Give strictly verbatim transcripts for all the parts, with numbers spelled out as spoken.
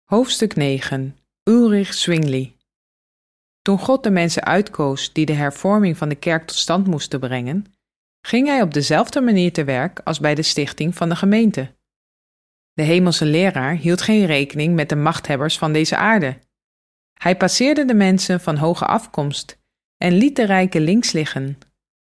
Hoofdstuk negen. Ulrich Zwingli. Toen God de mensen uitkoos die de hervorming van de kerk tot stand moesten brengen, ging hij op dezelfde manier te werk als bij de stichting van de gemeente. De hemelse leraar hield geen rekening met de machthebbers van deze aarde. Hij passeerde de mensen van hoge afkomst en liet de rijken links liggen.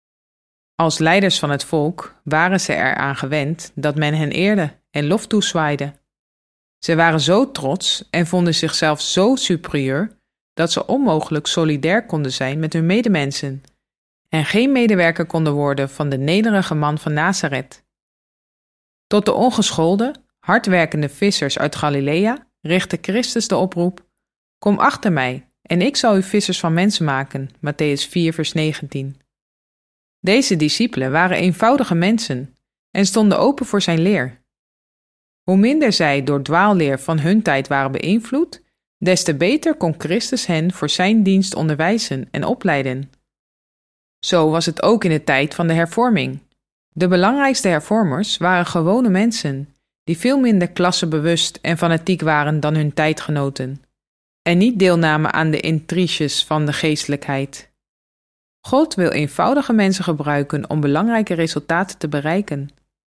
Als leiders van het volk waren ze eraan gewend dat men hen eerde en lof toezwaaide. Ze waren zo trots en vonden zichzelf zo superieur dat ze onmogelijk solidair konden zijn met hun medemensen en geen medewerker konden worden van de nederige man van Nazareth. Tot de ongeschoolde, hardwerkende vissers uit Galilea richtte Christus de oproep: Kom achter mij en ik zal u vissers van mensen maken, Mattheüs vier vers negentien. Deze discipelen waren eenvoudige mensen en stonden open voor zijn leer. Hoe minder zij door dwaalleer van hun tijd waren beïnvloed, des te beter kon Christus hen voor zijn dienst onderwijzen en opleiden. Zo was het ook in de tijd van de hervorming. De belangrijkste hervormers waren gewone mensen, die veel minder klassebewust en fanatiek waren dan hun tijdgenoten, en niet deelnamen aan de intriges van de geestelijkheid. God wil eenvoudige mensen gebruiken om belangrijke resultaten te bereiken.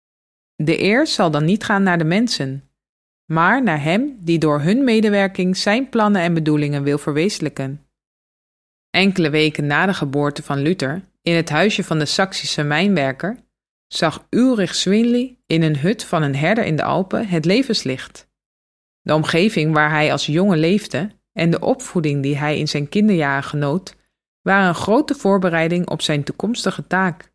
De eer zal dan niet gaan naar de mensen, maar naar hem die door hun medewerking zijn plannen en bedoelingen wil verwezenlijken. Enkele weken na de geboorte van Luther, in het huisje van de Saksische mijnwerker, zag Ulrich Zwingli in een hut van een herder in de Alpen het levenslicht. De omgeving waar hij als jongen leefde en de opvoeding die hij in zijn kinderjaren genoot, waren een grote voorbereiding op zijn toekomstige taak.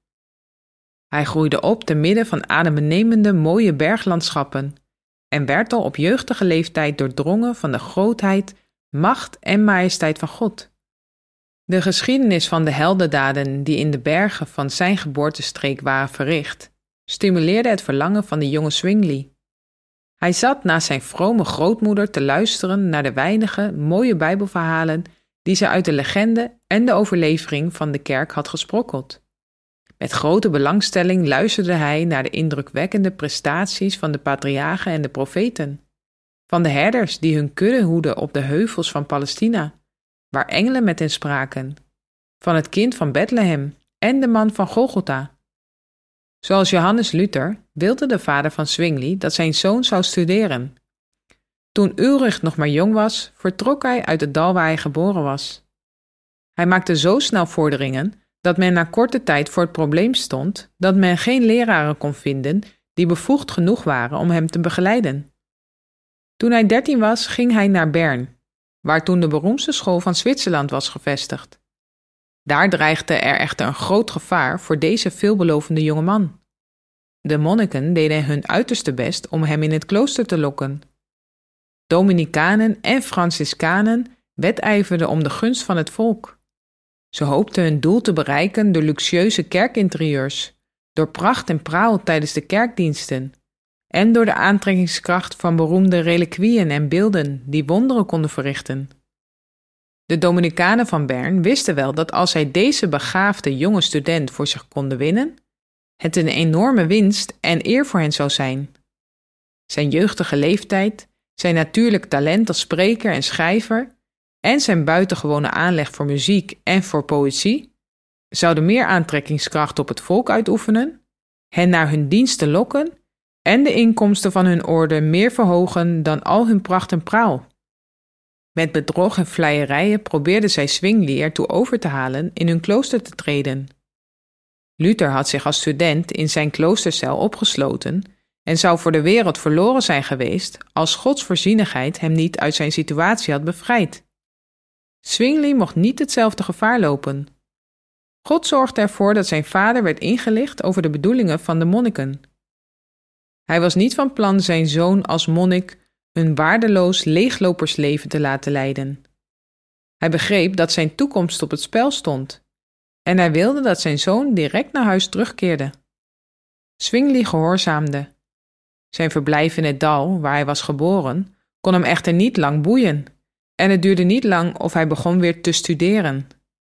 Hij groeide op te midden van adembenemende mooie berglandschappen en werd al op jeugdige leeftijd doordrongen van de grootheid, macht en majesteit van God. De geschiedenis van de heldendaden die in de bergen van zijn geboortestreek waren verricht, stimuleerde het verlangen van de jonge Zwingli. Hij zat naast zijn vrome grootmoeder te luisteren naar de weinige mooie Bijbelverhalen die ze uit de legende en de overlevering van de kerk had gesprokkeld. Met grote belangstelling luisterde hij naar de indrukwekkende prestaties van de patriarchen en de profeten, van de herders die hun kudde hoedden op de heuvels van Palestina, waar engelen met hen spraken, van het kind van Bethlehem en de man van Golgotha. Zoals Johannes Luther wilde de vader van Zwingli dat zijn zoon zou studeren. Toen Ulrich nog maar jong was, vertrok hij uit het dal waar hij geboren was. Hij maakte zo snel vorderingen dat men na korte tijd voor het probleem stond dat men geen leraren kon vinden die bevoegd genoeg waren om hem te begeleiden. Toen hij dertien was, ging hij naar Bern, waar toen de beroemdste school van Zwitserland was gevestigd. Daar dreigde er echter een groot gevaar voor deze veelbelovende jonge man. De monniken deden hun uiterste best om hem in het klooster te lokken. Dominicanen en Franciscanen wedijverden om de gunst van het volk. Ze hoopten hun doel te bereiken door luxueuze kerkinterieurs, door pracht en praal tijdens de kerkdiensten en door de aantrekkingskracht van beroemde relikwieën en beelden die wonderen konden verrichten. De Dominicanen van Bern wisten wel dat als zij deze begaafde jonge student voor zich konden winnen, het een enorme winst en eer voor hen zou zijn. Zijn jeugdige leeftijd, zijn natuurlijk talent als spreker en schrijver en zijn buitengewone aanleg voor muziek en voor poëzie zouden meer aantrekkingskracht op het volk uitoefenen, hen naar hun diensten lokken en de inkomsten van hun orde meer verhogen dan al hun pracht en praal. Met bedrog en vleierijen probeerden zij Zwingli ertoe over te halen in hun klooster te treden. Luther had zich als student in zijn kloostercel opgesloten en zou voor de wereld verloren zijn geweest als Gods voorzienigheid hem niet uit zijn situatie had bevrijd. Zwingli mocht niet hetzelfde gevaar lopen. God zorgde ervoor dat zijn vader werd ingelicht over de bedoelingen van de monniken. Hij was niet van plan zijn zoon als monnik een waardeloos leeglopersleven te laten leiden. Hij begreep dat zijn toekomst op het spel stond en hij wilde dat zijn zoon direct naar huis terugkeerde. Zwingli gehoorzaamde. Zijn verblijf in het dal, waar hij was geboren, kon hem echter niet lang boeien en het duurde niet lang of hij begon weer te studeren.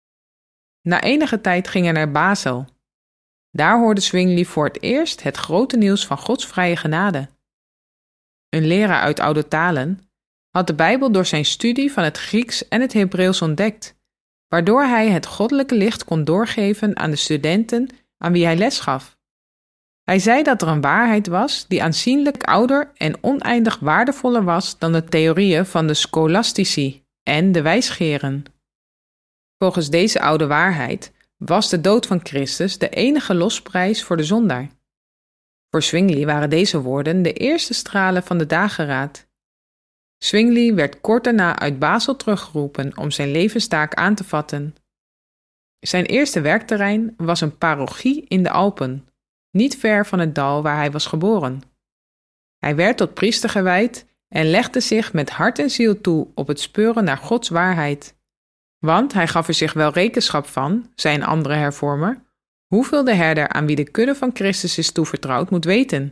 Na enige tijd ging hij naar Basel. Daar hoorde Zwingli voor het eerst het grote nieuws van Gods vrije genade. Een leraar uit oude talen had de Bijbel door zijn studie van het Grieks en het Hebreeuws ontdekt, waardoor hij het goddelijke licht kon doorgeven aan de studenten aan wie hij les gaf. Hij zei dat er een waarheid was die aanzienlijk ouder en oneindig waardevoller was dan de theorieën van de scholastici en de wijsgeren. Volgens deze oude waarheid was de dood van Christus de enige losprijs voor de zondaar. Voor Zwingli waren deze woorden de eerste stralen van de dageraad. Zwingli werd kort daarna uit Basel teruggeroepen om zijn levenstaak aan te vatten. Zijn eerste werkterrein was een parochie in de Alpen, niet ver van het dal waar hij was geboren. Hij werd tot priester gewijd en legde zich met hart en ziel toe op het speuren naar Gods waarheid. Want hij gaf er zich wel rekenschap van, zei een andere hervormer, hoeveel de herder aan wie de kudde van Christus is toevertrouwd moet weten.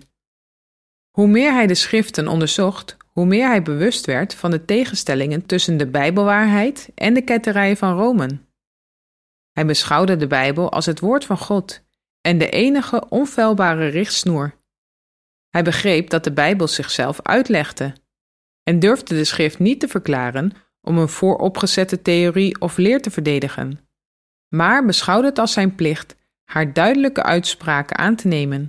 Hoe meer hij de schriften onderzocht, hoe meer hij bewust werd van de tegenstellingen tussen de Bijbelwaarheid en de ketterijen van Rome. Hij beschouwde de Bijbel als het woord van God en de enige onfeilbare richtsnoer. Hij begreep dat de Bijbel zichzelf uitlegde en durfde de schrift niet te verklaren om een vooropgezette theorie of leer te verdedigen, maar beschouwde het als zijn plicht haar duidelijke uitspraken aan te nemen.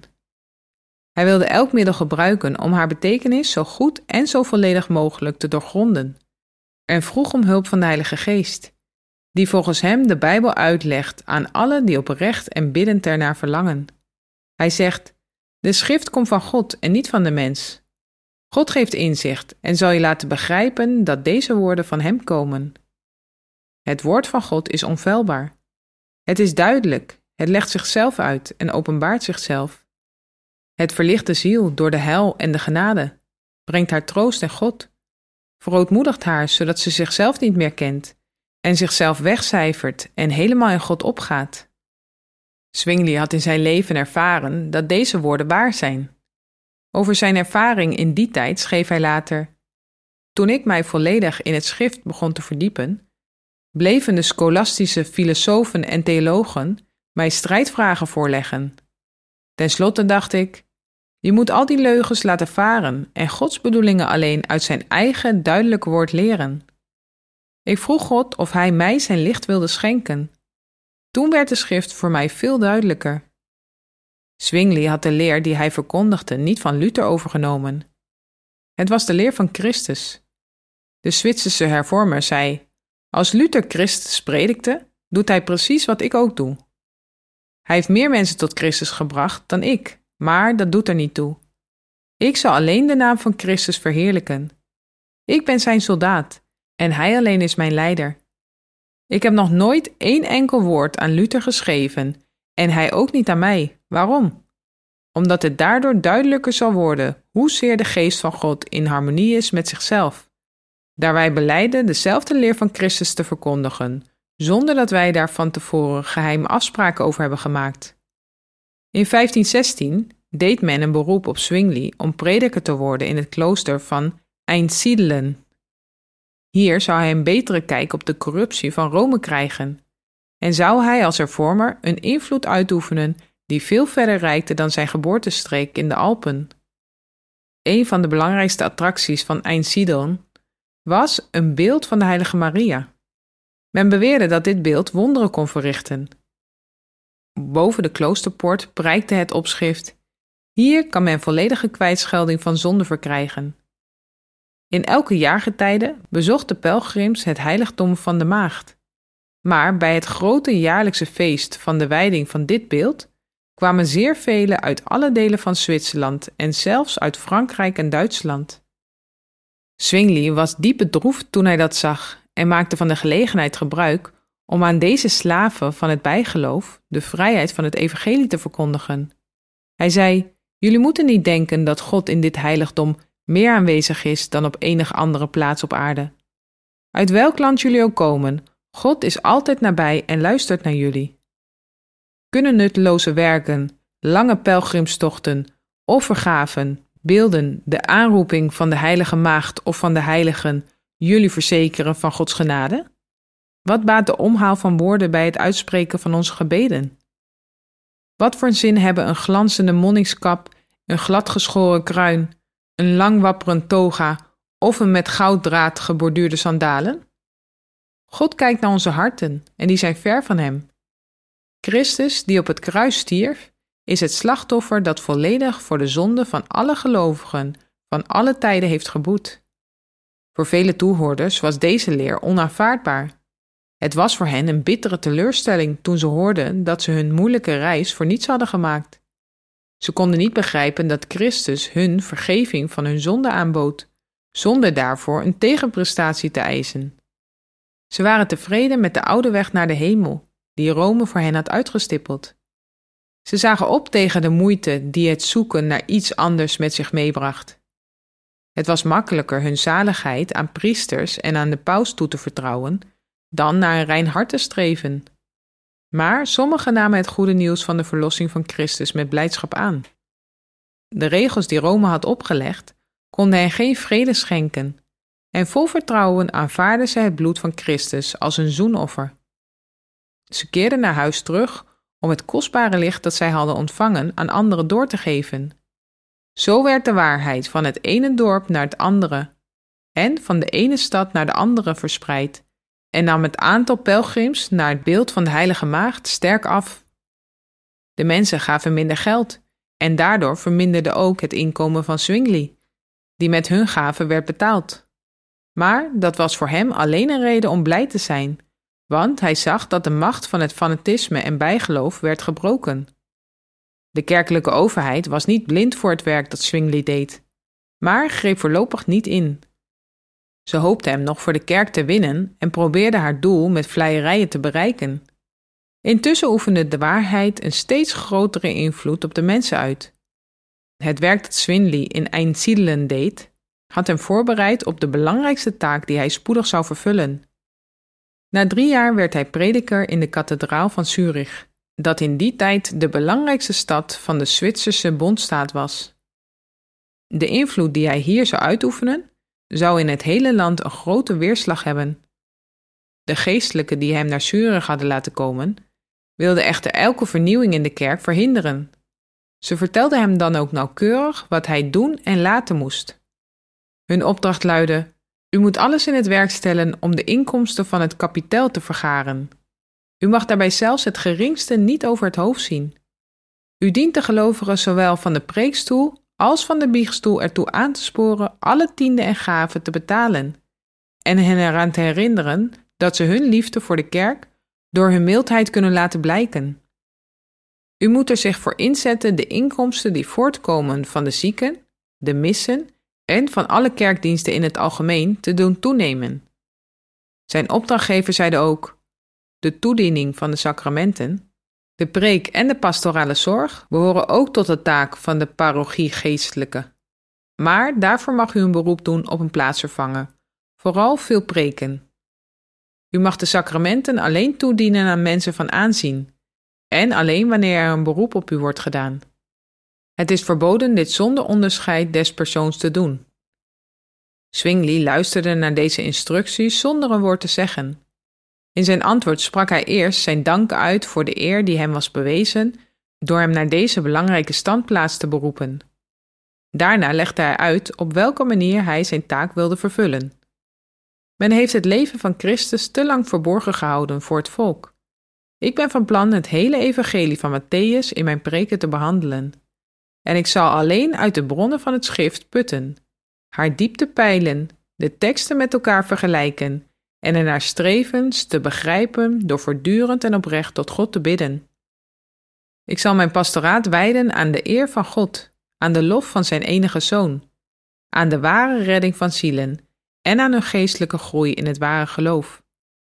Hij wilde elk middel gebruiken om haar betekenis zo goed en zo volledig mogelijk te doorgronden en vroeg om hulp van de Heilige Geest, die volgens hem de Bijbel uitlegt aan allen die oprecht en biddend ernaar verlangen. Hij zegt, de schrift komt van God en niet van de mens. God geeft inzicht en zal je laten begrijpen dat deze woorden van hem komen. Het woord van God is onfeilbaar. Het is duidelijk, het legt zichzelf uit en openbaart zichzelf. Het verlicht de ziel door de heil en de genade, brengt haar troost en God, verootmoedigt haar zodat ze zichzelf niet meer kent en zichzelf wegcijfert en helemaal in God opgaat. Zwingli had in zijn leven ervaren dat deze woorden waar zijn. Over zijn ervaring in die tijd schreef hij later: toen ik mij volledig in het schrift begon te verdiepen, bleven de scholastische filosofen en theologen mij strijdvragen voorleggen. Ten slotte dacht ik, je moet al die leugens laten varen en Gods bedoelingen alleen uit zijn eigen duidelijk woord leren. Ik vroeg God of hij mij zijn licht wilde schenken. Toen werd de schrift voor mij veel duidelijker. Zwingli had de leer die hij verkondigde niet van Luther overgenomen. Het was de leer van Christus. De Zwitserse hervormer zei, als Luther Christus predikte, doet hij precies wat ik ook doe. Hij heeft meer mensen tot Christus gebracht dan ik, maar dat doet er niet toe. Ik zal alleen de naam van Christus verheerlijken. Ik ben zijn soldaat en hij alleen is mijn leider. Ik heb nog nooit één enkel woord aan Luther geschreven en hij ook niet aan mij. Waarom? Omdat het daardoor duidelijker zal worden hoezeer de geest van God in harmonie is met zichzelf. Daar wij belijden dezelfde leer van Christus te verkondigen, zonder dat wij daar van tevoren geheime afspraken over hebben gemaakt. In vijftien zestien deed men een beroep op Zwingli om prediker te worden in het klooster van Einsiedeln. Hier zou hij een betere kijk op de corruptie van Rome krijgen en zou hij als hervormer een invloed uitoefenen die veel verder reikte dan zijn geboortestreek in de Alpen. Een van de belangrijkste attracties van Einsiedeln was een beeld van de heilige Maria. Men beweerde dat dit beeld wonderen kon verrichten. Boven de kloosterpoort prijkte het opschrift: hier kan men volledige kwijtschelding van zonde verkrijgen. In elke jaargetijde bezochten pelgrims het heiligdom van de Maagd. Maar bij het grote jaarlijkse feest van de wijding van dit beeld kwamen zeer velen uit alle delen van Zwitserland en zelfs uit Frankrijk en Duitsland. Zwingli was diep bedroefd toen hij dat zag en maakte van de gelegenheid gebruik om aan deze slaven van het bijgeloof de vrijheid van het evangelie te verkondigen. Hij zei, jullie moeten niet denken dat God in dit heiligdom meer aanwezig is dan op enig andere plaats op aarde. Uit welk land jullie ook komen, God is altijd nabij en luistert naar jullie. Kunnen nutteloze werken, lange pelgrimstochten, offergaven, beelden, de aanroeping van de heilige maagd of van de heiligen jullie verzekeren van Gods genade? Wat baat de omhaal van woorden bij het uitspreken van onze gebeden? Wat voor zin hebben een glanzende monnikskap, een gladgeschoren kruin, een lang wapperend toga of een met gouddraad geborduurde sandalen? God kijkt naar onze harten en die zijn ver van hem. Christus, die op het kruis stierf, is het slachtoffer dat volledig voor de zonde van alle gelovigen van alle tijden heeft geboet. Voor vele toehoorders was deze leer onaanvaardbaar. Het was voor hen een bittere teleurstelling toen ze hoorden dat ze hun moeilijke reis voor niets hadden gemaakt. Ze konden niet begrijpen dat Christus hun vergeving van hun zonde aanbood, zonder daarvoor een tegenprestatie te eisen. Ze waren tevreden met de oude weg naar de hemel, die Rome voor hen had uitgestippeld. Ze zagen op tegen de moeite die het zoeken naar iets anders met zich meebracht. Het was makkelijker hun zaligheid aan priesters en aan de paus toe te vertrouwen, dan naar een rein hart te streven. Maar sommigen namen het goede nieuws van de verlossing van Christus met blijdschap aan. De regels die Rome had opgelegd, konden hen geen vrede schenken, en vol vertrouwen aanvaarden zij het bloed van Christus als een zoenoffer. Ze keerden naar huis terug om het kostbare licht dat zij hadden ontvangen aan anderen door te geven. Zo werd de waarheid van het ene dorp naar het andere en van de ene stad naar de andere verspreid en nam het aantal pelgrims naar het beeld van de Heilige Maagd sterk af. De mensen gaven minder geld en daardoor verminderde ook het inkomen van Zwingli, die met hun gaven werd betaald. Maar dat was voor hem alleen een reden om blij te zijn, want hij zag dat de macht van het fanatisme en bijgeloof werd gebroken. De kerkelijke overheid was niet blind voor het werk dat Zwingli deed, maar greep voorlopig niet in. Ze hoopte hem nog voor de kerk te winnen en probeerde haar doel met vleierijen te bereiken. Intussen oefende de waarheid een steeds grotere invloed op de mensen uit. Het werk dat Zwingli in Einsiedeln deed, had hem voorbereid op de belangrijkste taak die hij spoedig zou vervullen. Na drie jaar werd hij prediker in de kathedraal van Zurich, dat in die tijd de belangrijkste stad van de Zwitserse bondstaat was. De invloed die hij hier zou uitoefenen, zou in het hele land een grote weerslag hebben. De geestelijken die hem naar Zurich hadden laten komen, wilden echter elke vernieuwing in de kerk verhinderen. Ze vertelden hem dan ook nauwkeurig wat hij doen en laten moest. Hun opdracht luidde: u moet alles in het werk stellen om de inkomsten van het kapitaal te vergaren. U mag daarbij zelfs het geringste niet over het hoofd zien. U dient de gelovigen zowel van de preekstoel als van de biechtstoel ertoe aan te sporen alle tienden en gaven te betalen en hen eraan te herinneren dat ze hun liefde voor de kerk door hun mildheid kunnen laten blijken. U moet er zich voor inzetten de inkomsten die voortkomen van de zieken, de missen en van alle kerkdiensten in het algemeen te doen toenemen. Zijn opdrachtgever zeide ook: de toediening van de sacramenten, de preek en de pastorale zorg behoren ook tot de taak van de parochiegeestelijke. Maar daarvoor mag u een beroep doen op een plaatsvervanger, vooral veel preken. U mag de sacramenten alleen toedienen aan mensen van aanzien en alleen wanneer er een beroep op u wordt gedaan. Het is verboden dit zonder onderscheid des persoons te doen. Zwingli luisterde naar deze instructies zonder een woord te zeggen. In zijn antwoord sprak hij eerst zijn dank uit voor de eer die hem was bewezen door hem naar deze belangrijke standplaats te beroepen. Daarna legde hij uit op welke manier hij zijn taak wilde vervullen. Men heeft het leven van Christus te lang verborgen gehouden voor het volk. Ik ben van plan het hele evangelie van Mattheüs in mijn preken te behandelen. En ik zal alleen uit de bronnen van het schrift putten, haar diepte peilen, de teksten met elkaar vergelijken en ernaar streven te begrijpen door voortdurend en oprecht tot God te bidden. Ik zal mijn pastoraat wijden aan de eer van God, aan de lof van zijn enige Zoon, aan de ware redding van zielen en aan hun geestelijke groei in het ware geloof.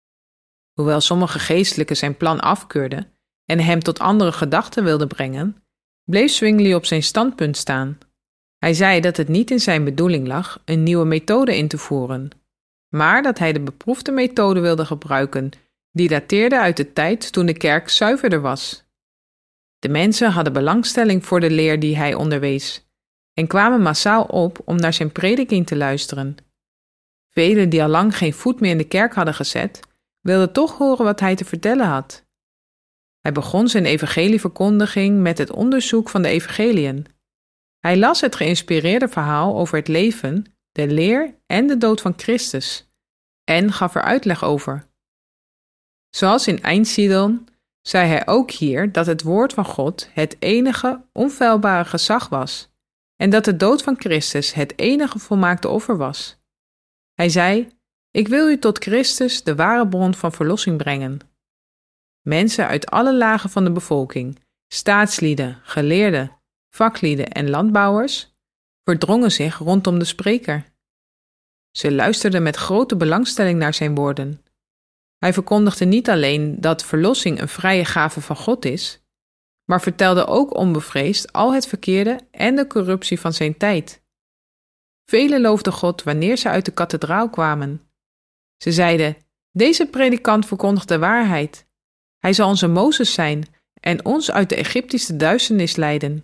Hoewel sommige geestelijken zijn plan afkeurden en hem tot andere gedachten wilden brengen, bleef Zwingli op zijn standpunt staan. Hij zei dat het niet in zijn bedoeling lag een nieuwe methode in te voeren, maar dat hij de beproefde methode wilde gebruiken, die dateerde uit de tijd toen de kerk zuiverder was. De mensen hadden belangstelling voor de leer die hij onderwees en kwamen massaal op om naar zijn prediking te luisteren. Velen die al lang geen voet meer in de kerk hadden gezet, wilden toch horen wat hij te vertellen had. Hij begon zijn evangelieverkondiging met het onderzoek van de evangeliën. Hij las het geïnspireerde verhaal over het leven, de leer en de dood van Christus en gaf er uitleg over. Zoals in Einsiedel zei hij ook hier dat het woord van God het enige onfeilbare gezag was en dat de dood van Christus het enige volmaakte offer was. Hij zei: Ik wil u tot Christus, de ware bron van verlossing, brengen. Mensen uit alle lagen van de bevolking, staatslieden, geleerden, vaklieden en landbouwers, verdrongen zich rondom de spreker. Ze luisterden met grote belangstelling naar zijn woorden. Hij verkondigde niet alleen dat verlossing een vrije gave van God is, maar vertelde ook onbevreesd al het verkeerde en de corruptie van zijn tijd. Velen loofden God wanneer ze uit de kathedraal kwamen. Ze zeiden: Deze predikant verkondigt de waarheid. Hij zal onze Mozes zijn en ons uit de Egyptische duisternis leiden.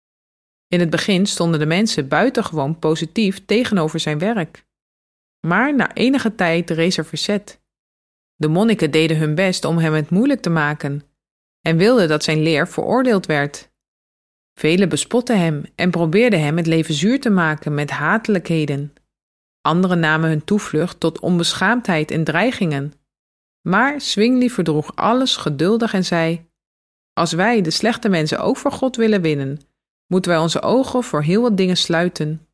In het begin stonden de mensen buitengewoon positief tegenover zijn werk. Maar na enige tijd rees er verzet. De monniken deden hun best om hem het moeilijk te maken en wilden dat zijn leer veroordeeld werd. Velen bespotten hem en probeerden hem het leven zuur te maken met hatelijkheden. Anderen namen hun toevlucht tot onbeschaamdheid en dreigingen. Maar Zwingli verdroeg alles geduldig en zei: Als wij, de slechte mensen, ook voor God willen winnen, moeten wij onze ogen voor heel wat dingen sluiten.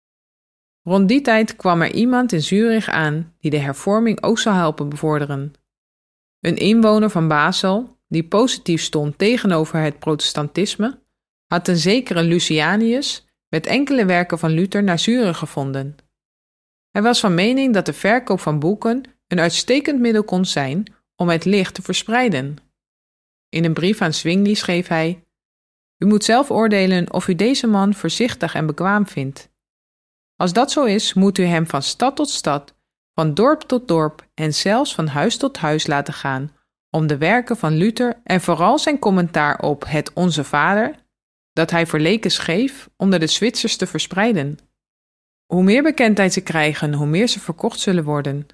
Rond die tijd kwam er iemand in Zurich aan die de hervorming ook zou helpen bevorderen. Een inwoner van Basel, die positief stond tegenover het protestantisme, had een zekere Lucianius met enkele werken van Luther naar Zurich gevonden. Hij was van mening dat de verkoop van boeken een uitstekend middel kon zijn om het licht te verspreiden. In een brief aan Zwingli schreef hij: U moet zelf oordelen of u deze man voorzichtig en bekwaam vindt. Als dat zo is, moet u hem van stad tot stad, van dorp tot dorp en zelfs van huis tot huis laten gaan om de werken van Luther en vooral zijn commentaar op het Onze Vader, dat hij voor leken schreef, onder de Zwitsers te verspreiden. Hoe meer bekendheid ze krijgen, hoe meer ze verkocht zullen worden.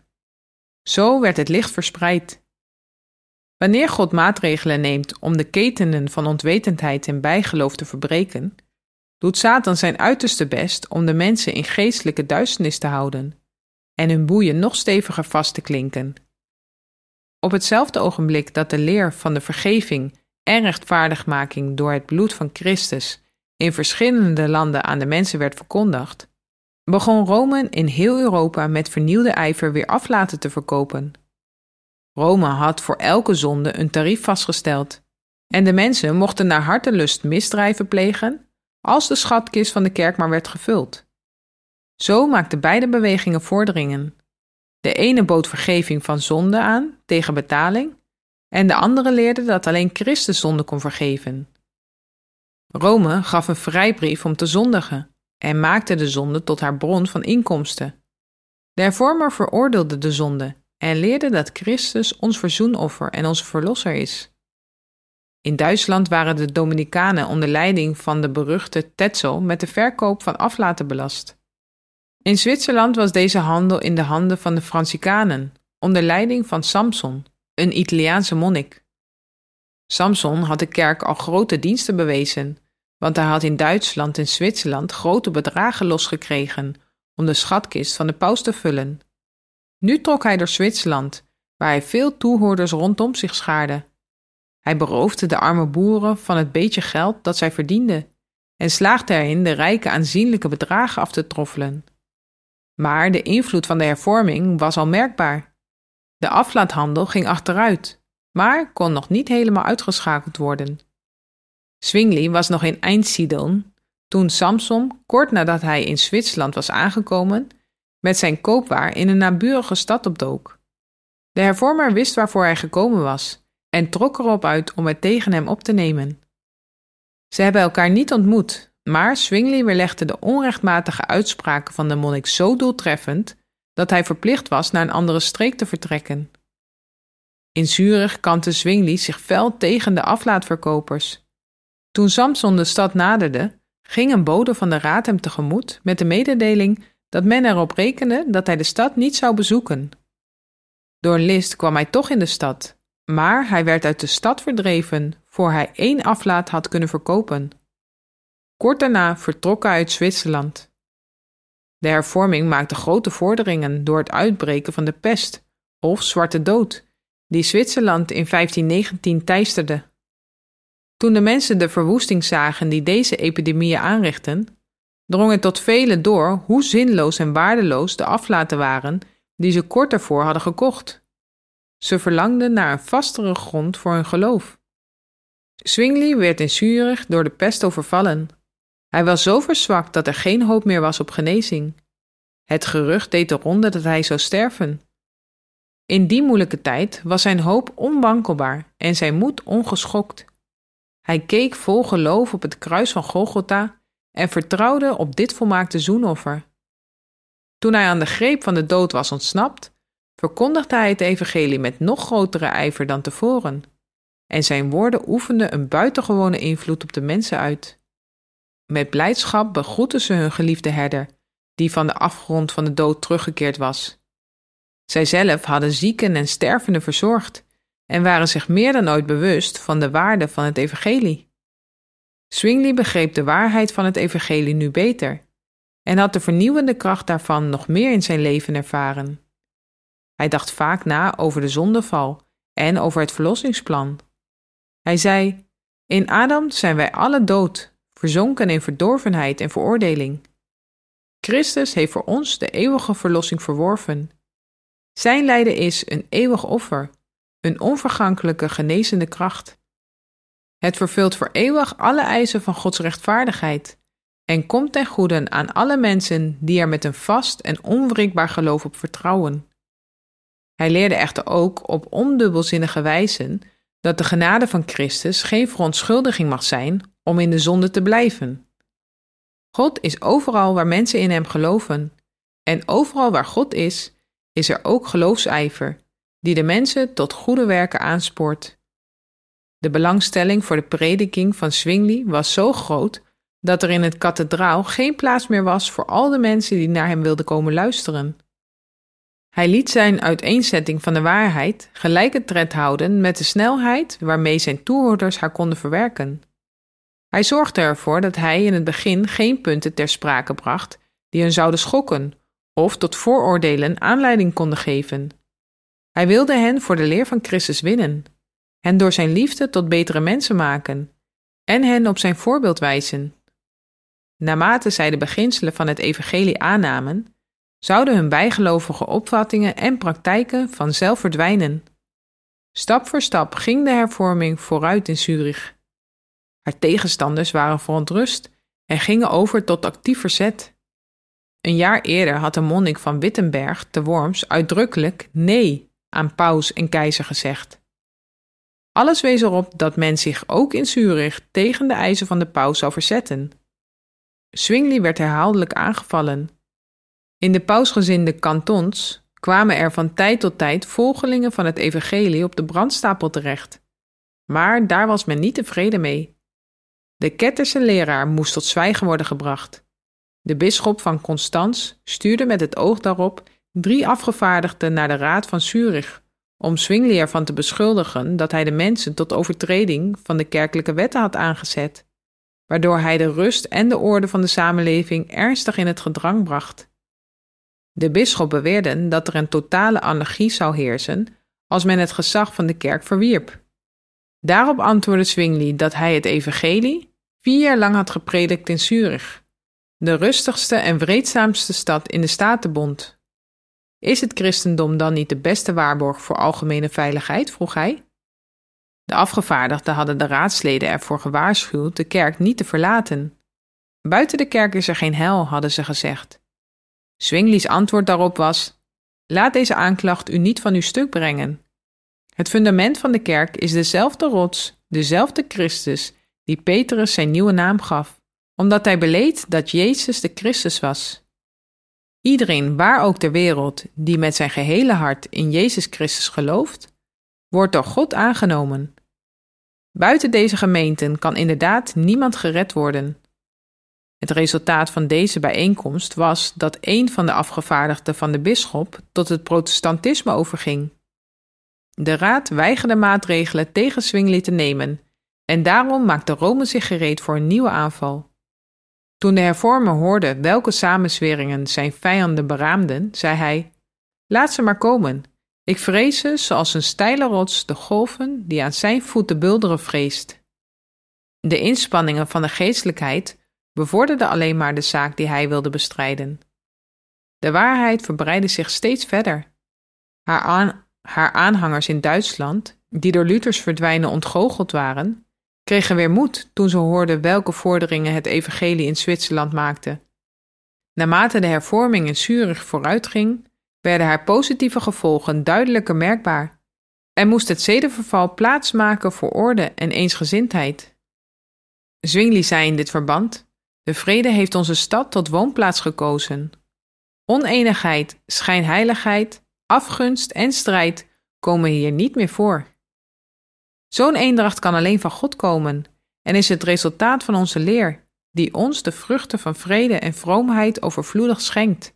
Zo werd het licht verspreid. Wanneer God maatregelen neemt om de ketenen van onwetendheid en bijgeloof te verbreken, doet Satan zijn uiterste best om de mensen in geestelijke duisternis te houden en hun boeien nog steviger vast te klinken. Op hetzelfde ogenblik dat de leer van de vergeving en rechtvaardigmaking door het bloed van Christus in verschillende landen aan de mensen werd verkondigd, begon Rome in heel Europa met vernieuwde ijver weer aflaten te verkopen. Rome had voor elke zonde een tarief vastgesteld en de mensen mochten naar hartelust misdrijven plegen als de schatkist van de kerk maar werd gevuld. Zo maakten beide bewegingen vorderingen. De ene bood vergeving van zonde aan tegen betaling en de andere leerde dat alleen Christus zonde kon vergeven. Rome gaf een vrijbrief om te zondigen en maakte de zonde tot haar bron van inkomsten. De hervormer veroordeelde de zonde en leerde dat Christus ons verzoenoffer en onze verlosser is. In Duitsland waren de Dominicanen onder leiding van de beruchte Tetzel met de verkoop van aflaten belast. In Zwitserland was deze handel in de handen van de Franciskanen, onder leiding van Samson, een Italiaanse monnik. Samson had de kerk al grote diensten bewezen, want hij had in Duitsland en Zwitserland grote bedragen losgekregen om de schatkist van de paus te vullen. Nu trok hij door Zwitserland, waar hij veel toehoorders rondom zich schaarde. Hij beroofde de arme boeren van het beetje geld dat zij verdienden en slaagde erin de rijken aanzienlijke bedragen af te troffelen. Maar de invloed van de hervorming was al merkbaar. De aflaathandel ging achteruit, maar kon nog niet helemaal uitgeschakeld worden. Zwingli was nog in Einsiedel toen Samson, kort nadat hij in Zwitserland was aangekomen, met zijn koopwaar in een naburige stad opdook. De hervormer wist waarvoor hij gekomen was en trok erop uit om het tegen hem op te nemen. Ze hebben elkaar niet ontmoet, maar Zwingli weerlegde de onrechtmatige uitspraken van de monnik zo doeltreffend dat hij verplicht was naar een andere streek te vertrekken. In Zurich kantte Zwingli zich fel tegen de aflaatverkopers. Toen Samson de stad naderde, ging een bode van de raad hem tegemoet met de mededeling dat men erop rekende dat hij de stad niet zou bezoeken. Door een list kwam hij toch in de stad, maar hij werd uit de stad verdreven voor hij één aflaat had kunnen verkopen. Kort daarna vertrok hij uit Zwitserland. De hervorming maakte grote vorderingen door het uitbreken van de pest, of Zwarte Dood, die Zwitserland in vijftien negentien teisterde. Toen de mensen de verwoesting zagen die deze epidemieën aanrichtten, drong het tot velen door hoe zinloos en waardeloos de aflaten waren die ze kort daarvoor hadden gekocht. Ze verlangden naar een vastere grond voor hun geloof. Zwingli werd in Zurich door de pest overvallen. Hij was zo verzwakt dat er geen hoop meer was op genezing. Het gerucht deed de ronde dat hij zou sterven. In die moeilijke tijd was zijn hoop onwankelbaar en zijn moed ongeschokt. Hij keek vol geloof op het kruis van Golgotha en vertrouwde op dit volmaakte zoenoffer. Toen hij aan de greep van de dood was ontsnapt, verkondigde hij het evangelie met nog grotere ijver dan tevoren. En zijn woorden oefenden een buitengewone invloed op de mensen uit. Met blijdschap begroetten ze hun geliefde herder, die van de afgrond van de dood teruggekeerd was. Zijzelf hadden zieken en stervenden verzorgd en waren zich meer dan ooit bewust van de waarde van het evangelie. Zwingli begreep de waarheid van het evangelie nu beter en had de vernieuwende kracht daarvan nog meer in zijn leven ervaren. Hij dacht vaak na over de zondeval en over het verlossingsplan. Hij zei: in Adam zijn wij alle dood, verzonken in verdorvenheid en veroordeling. Christus heeft voor ons de eeuwige verlossing verworven. Zijn lijden is een eeuwig offer, een onvergankelijke genezende kracht. Het vervult voor eeuwig alle eisen van Gods rechtvaardigheid en komt ten goede aan alle mensen die er met een vast en onwrikbaar geloof op vertrouwen. Hij leerde echter ook op ondubbelzinnige wijze dat de genade van Christus geen verontschuldiging mag zijn om in de zonde te blijven. God is overal waar mensen in hem geloven, en overal waar God is, is er ook geloofsijver, die de mensen tot goede werken aanspoort. De belangstelling voor de prediking van Zwingli was zo groot dat er in het kathedraal geen plaats meer was voor al de mensen die naar hem wilden komen luisteren. Hij liet zijn uiteenzetting van de waarheid gelijke tred houden met de snelheid waarmee zijn toehoorders haar konden verwerken. Hij zorgde ervoor dat hij in het begin geen punten ter sprake bracht die hen zouden schokken of tot vooroordelen aanleiding konden geven. Hij wilde hen voor de leer van Christus winnen, hen door zijn liefde tot betere mensen maken en hen op zijn voorbeeld wijzen. Naarmate zij de beginselen van het evangelie aannamen, zouden hun bijgelovige opvattingen en praktijken vanzelf verdwijnen. Stap voor stap ging de hervorming vooruit in Zurich. Haar tegenstanders waren verontrust en gingen over tot actief verzet. Een jaar eerder had de monnik van Wittenberg te Worms uitdrukkelijk nee aan paus en keizer gezegd. Alles wees erop dat men zich ook in Zurich tegen de eisen van de paus zou verzetten. Zwingli werd herhaaldelijk aangevallen. In de pausgezinde kantons kwamen er van tijd tot tijd volgelingen van het evangelie op de brandstapel terecht. Maar daar was men niet tevreden mee. De ketterse leraar moest tot zwijgen worden gebracht. De bisschop van Constance stuurde met het oog daarop drie afgevaardigden naar de raad van Zurich om Zwingli ervan te beschuldigen dat hij de mensen tot overtreding van de kerkelijke wetten had aangezet, waardoor hij de rust en de orde van de samenleving ernstig in het gedrang bracht. De bisschop beweerden dat er een totale anarchie zou heersen als men het gezag van de kerk verwierp. Daarop antwoordde Zwingli dat hij het evangelie vier jaar lang had gepredikt in Zurich, de rustigste en vreedzaamste stad in de Statenbond. Is het christendom dan niet de beste waarborg voor algemene veiligheid, vroeg hij. De afgevaardigden hadden de raadsleden ervoor gewaarschuwd de kerk niet te verlaten. Buiten de kerk is er geen hel, hadden ze gezegd. Zwingli's antwoord daarop was: laat deze aanklacht u niet van uw stuk brengen. Het fundament van de kerk is dezelfde rots, dezelfde Christus, die Petrus zijn nieuwe naam gaf, omdat hij beleed dat Jezus de Christus was. Iedereen, waar ook ter wereld, die met zijn gehele hart in Jezus Christus gelooft, wordt door God aangenomen. Buiten deze gemeenten kan inderdaad niemand gered worden. Het resultaat van deze bijeenkomst was dat een van de afgevaardigden van de bisschop tot het protestantisme overging. De raad weigerde maatregelen tegen Zwingli te nemen en daarom maakte Rome zich gereed voor een nieuwe aanval. Toen de hervormer hoorde welke samenzweringen zijn vijanden beraamden, zei hij: "Laat ze maar komen. Ik vrees ze zoals een steile rots de golven die aan zijn voeten bulderen vreest." De inspanningen van de geestelijkheid bevorderden alleen maar de zaak die hij wilde bestrijden. De waarheid verbreidde zich steeds verder. Haar, aan, haar aanhangers in Duitsland, die door Luthers verdwijnen ontgoocheld waren, kregen weer moed toen ze hoorden welke vorderingen het evangelie in Zwitserland maakte. Naarmate de hervorming in Zurich vooruitging, werden haar positieve gevolgen duidelijker merkbaar en moest het zedenverval plaatsmaken voor orde en eensgezindheid. Zwingli zei in dit verband: "De vrede heeft onze stad tot woonplaats gekozen. Oneenigheid, schijnheiligheid, afgunst en strijd komen hier niet meer voor. Zo'n eendracht kan alleen van God komen en is het resultaat van onze leer, die ons de vruchten van vrede en vroomheid overvloedig schenkt."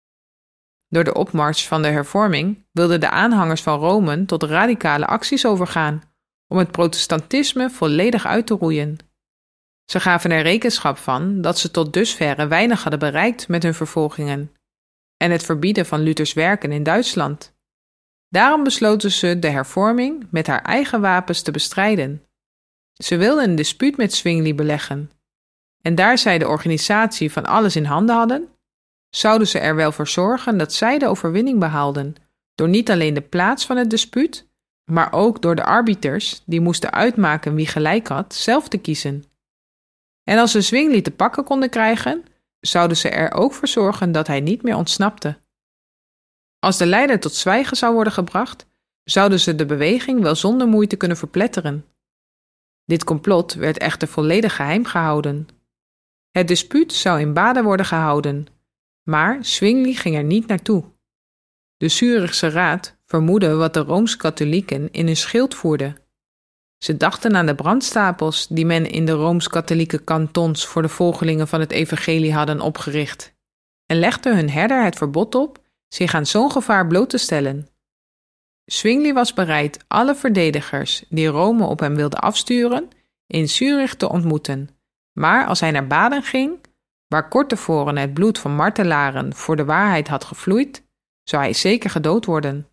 Door de opmars van de hervorming wilden de aanhangers van Rome tot radicale acties overgaan om het protestantisme volledig uit te roeien. Ze gaven er rekenschap van dat ze tot dusverre weinig hadden bereikt met hun vervolgingen en het verbieden van Luthers werken in Duitsland. Daarom besloten ze de hervorming met haar eigen wapens te bestrijden. Ze wilden een dispuut met Zwingli beleggen. En daar zij de organisatie van alles in handen hadden, zouden ze er wel voor zorgen dat zij de overwinning behaalden, door niet alleen de plaats van het dispuut, maar ook door de arbiters, die moesten uitmaken wie gelijk had, zelf te kiezen. En als ze Zwingli te pakken konden krijgen, zouden ze er ook voor zorgen dat hij niet meer ontsnapte. Als de leider tot zwijgen zou worden gebracht, zouden ze de beweging wel zonder moeite kunnen verpletteren. Dit complot werd echter volledig geheim gehouden. Het dispuut zou in Baden worden gehouden, maar Zwingli ging er niet naartoe. De Zurichse raad vermoedde wat de Rooms-katholieken in hun schild voerden. Ze dachten aan de brandstapels die men in de Rooms-katholieke kantons voor de volgelingen van het evangelie hadden opgericht, en legden hun herder het verbod op zich aan zo'n gevaar bloot te stellen. Zwingli was bereid alle verdedigers die Rome op hem wilden afsturen in Zurich te ontmoeten, maar als hij naar Baden ging, waar kort tevoren het bloed van martelaren voor de waarheid had gevloeid, zou hij zeker gedood worden.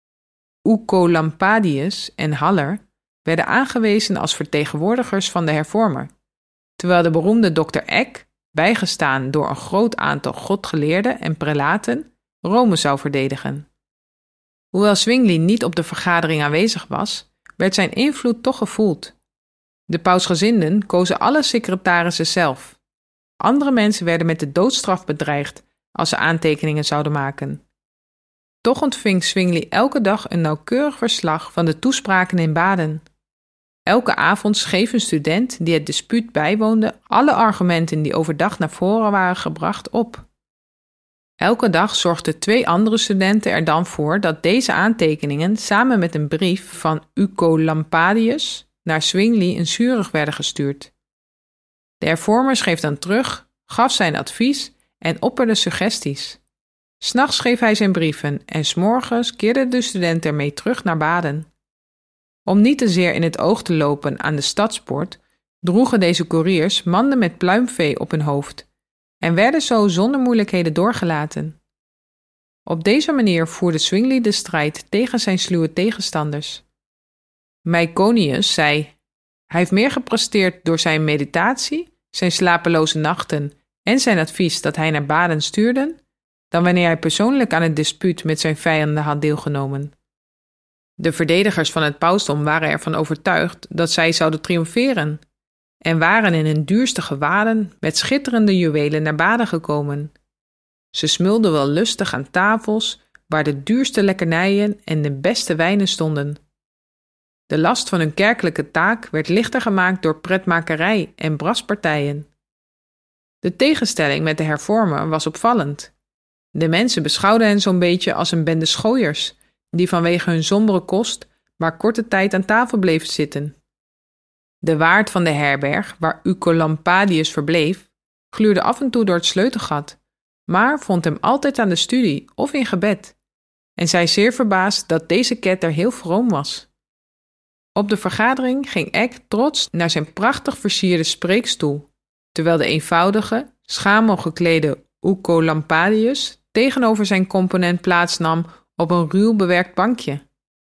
Oecolampadius en Haller werden aangewezen als vertegenwoordigers van de hervormer, terwijl de beroemde dokter Eck, bijgestaan door een groot aantal godgeleerden en prelaten, Rome zou verdedigen. Hoewel Zwingli niet op de vergadering aanwezig was, werd zijn invloed toch gevoeld. De pausgezinden kozen alle secretarissen zelf. Andere mensen werden met de doodstraf bedreigd als ze aantekeningen zouden maken. Toch ontving Zwingli elke dag een nauwkeurig verslag van de toespraken in Baden. Elke avond schreef een student die het dispuut bijwoonde alle argumenten die overdag naar voren waren gebracht op. Elke dag zorgden twee andere studenten er dan voor dat deze aantekeningen samen met een brief van Oecolampadius naar Zwingli in Zurich werden gestuurd. De hervormer schreef dan terug, gaf zijn advies en opperde suggesties. 'S Nachts schreef hij zijn brieven en 's morgens keerde de student ermee terug naar Baden. Om niet te zeer in het oog te lopen aan de stadspoort, droegen deze koeriers manden met pluimvee op hun hoofd en werden zo zonder moeilijkheden doorgelaten. Op deze manier voerde Zwingli de strijd tegen zijn sluwe tegenstanders. Myconius zei: "Hij heeft meer gepresteerd door zijn meditatie, zijn slapeloze nachten en zijn advies dat hij naar Baden stuurde, dan wanneer hij persoonlijk aan het dispuut met zijn vijanden had deelgenomen." De verdedigers van het pausdom waren ervan overtuigd dat zij zouden triomferen en waren in hun duurste gewaden met schitterende juwelen naar Baden gekomen. Ze smulden wel lustig aan tafels waar de duurste lekkernijen en de beste wijnen stonden. De last van hun kerkelijke taak werd lichter gemaakt door pretmakerij en braspartijen. De tegenstelling met de hervormer was opvallend. De mensen beschouwden hen zo'n beetje als een bende schooiers, die vanwege hun sombere kost maar korte tijd aan tafel bleven zitten. De waard van de herberg, waar Oecolampadius verbleef, gluurde af en toe door het sleutelgat, maar vond hem altijd aan de studie of in gebed, en zei zeer verbaasd dat deze ketter heel vroom was. Op de vergadering ging Eck trots naar zijn prachtig versierde spreekstoel, terwijl de eenvoudige, schamel geklede Oecolampadius tegenover zijn component plaatsnam op een ruw bewerkt bankje.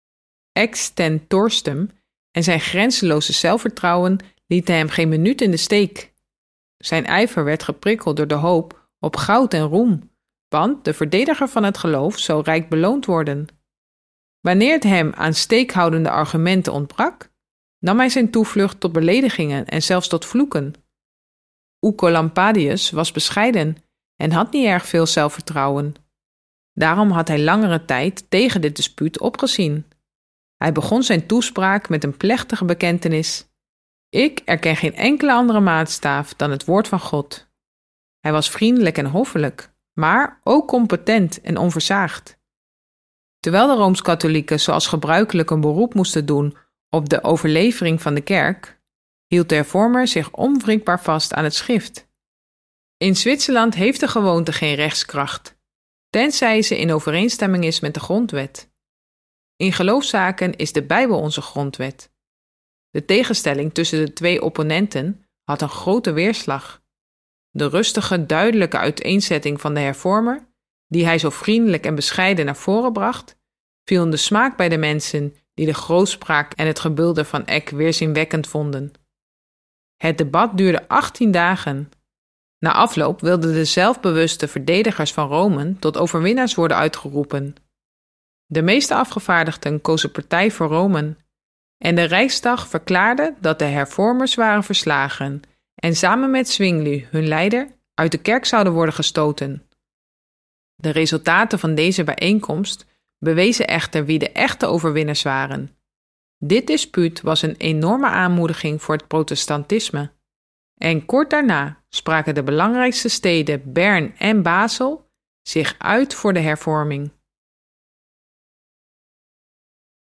Ex ten torstum en zijn grenzeloze zelfvertrouwen lieten hem geen minuut in de steek. Zijn ijver werd geprikkeld door de hoop op goud en roem, want de verdediger van het geloof zou rijk beloond worden. Wanneer het hem aan steekhoudende argumenten ontbrak, nam hij zijn toevlucht tot beledigingen en zelfs tot vloeken. Oecolampadius was bescheiden en had niet erg veel zelfvertrouwen. Daarom had hij langere tijd tegen dit dispuut opgezien. Hij begon zijn toespraak met een plechtige bekentenis: Ik erken geen enkele andere maatstaaf dan het woord van God. Hij was vriendelijk en hoffelijk, maar ook competent en onversaagd. Terwijl de Rooms-Katholieken zoals gebruikelijk een beroep moesten doen op de overlevering van de kerk, hield de hervormer zich onwrikbaar vast aan het schrift. In Zwitserland heeft de gewoonte geen rechtskracht, tenzij ze in overeenstemming is met de grondwet. In geloofszaken is de Bijbel onze grondwet. De tegenstelling tussen de twee opponenten had een grote weerslag. De rustige, duidelijke uiteenzetting van de hervormer, die hij zo vriendelijk en bescheiden naar voren bracht, viel in de smaak bij de mensen die de grootspraak en het gebulder van Eck weerzinwekkend vonden. Het debat duurde achttien dagen. Na afloop wilden de zelfbewuste verdedigers van Rome tot overwinnaars worden uitgeroepen. De meeste afgevaardigden kozen partij voor Rome en de Rijksdag verklaarde dat de hervormers waren verslagen en samen met Zwingli, hun leider, uit de kerk zouden worden gestoten. De resultaten van deze bijeenkomst bewezen echter wie de echte overwinnaars waren. Dit dispuut was een enorme aanmoediging voor het protestantisme. En kort daarna spraken de belangrijkste steden Bern en Basel zich uit voor de hervorming.